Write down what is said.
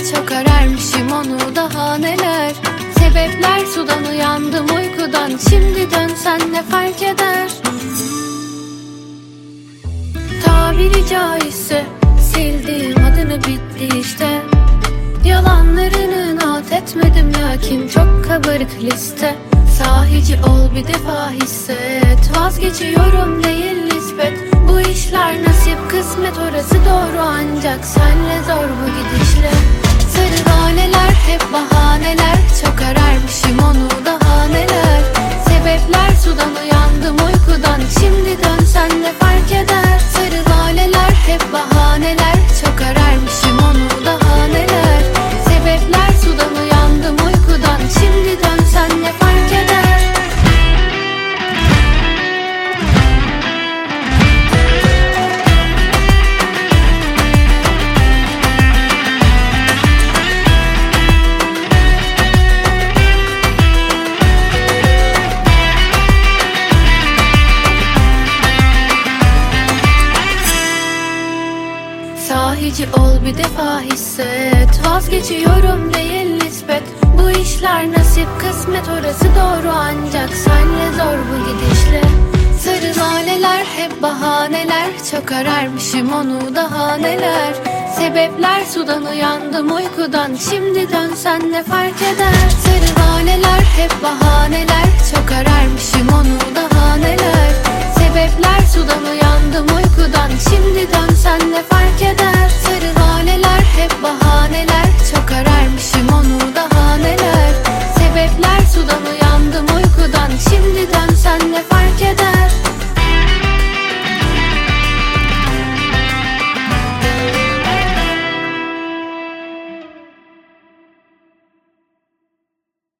çok ararmışım onu daha neler. Sebepler sudan uyandım uykudan, şimdi dönsen ne fark eder? Tabiri caizse sildim adını, bitti işte. Yalanlarını not etmedim lakin çok kabarık liste. Sahici ol bir defa hisset, vazgeçiyorum değil nispet. Bu işler nasip kısmet, orası doğru ancak senle zor bu gidişle. Sarı laleler hep bahaneler, çok ararmışım onu daha neler. Sebepler sudan uyandım uykudan, şimdi dönsen ne fark eder? Sarı laleler hep bahaneler, çok ararmışım onu daha neler. Sebepler sudan uyandım uykudan, şimdi dönsen ne fark eder? Sahici ol bir defa hisset, vazgeçiyorum değil nispet. Bu işler nasip kısmet, orası doğru ancak senle zor bu gidişle. Sarı laleler hep bahaneler, çok ararmışım onu daha neler. Sebepler sudan uyandım uykudan, şimdi dönsen ne fark eder? Sarı laleler hep bahaneler, çok ararmışım onu daha neler. Sebepler sudan uyandım uykudan, şimdi dönsen ne fark eder?